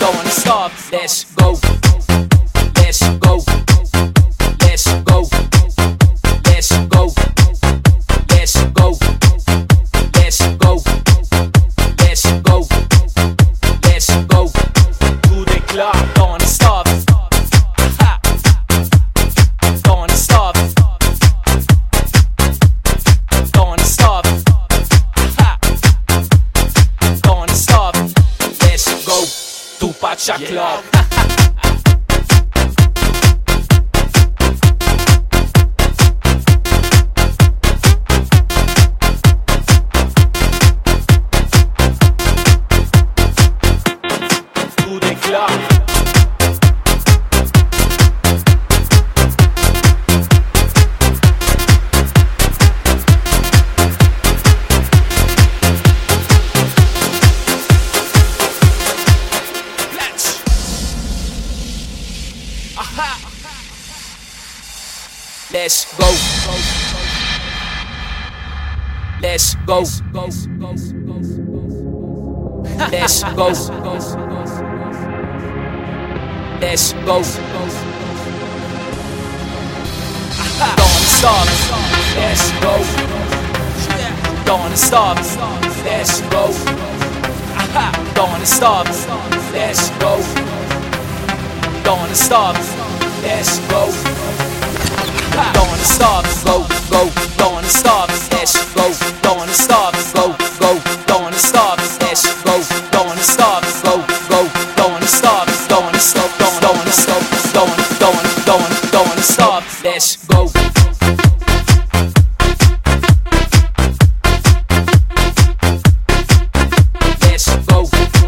don't stop. Let's go, let's go, let's go, let's go, let's go, let's go, let's go, let's go to the club. Don't stop, don't stop, don't stop, don't stop. Let's go to Pacha Club. To the club. Let's go. Let's go. Let's go. Let's go. Don't stop. Let's go. Don't stop. Let's go. Don't stop. Let's go. Don't stop. Let's go. Don't stop, go, go, don't stop, let's go, don't stop, go, go, don't stop, let's go, don't stop, go, go, don't stop, don't stop, don't stop, don't stop, let's go. Let's go.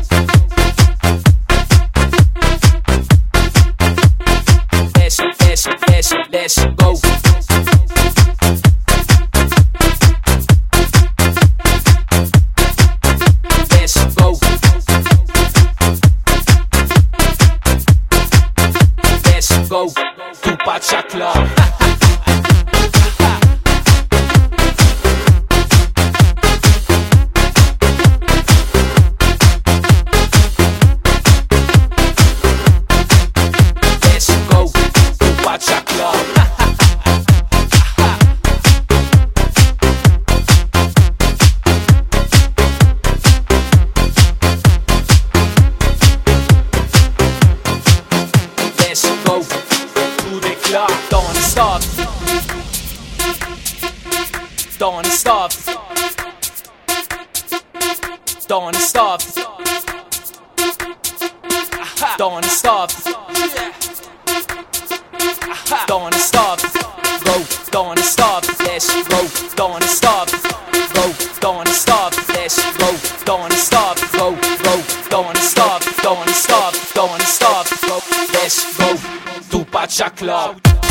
Let's go. Let's go. Let's go to Pacha Club. Let's go to Pacha Club. Let's go to the club. Don't stop. Don't stop. Don't stop. Don't stop. Don't stop. Go. Don't stop. Let's go. Don't stop. Go. Don't stop. Let's go. Don't stop. Go. Go. Don't stop. Don't stop. Don't stop. Go. Let's go to Pacha Club.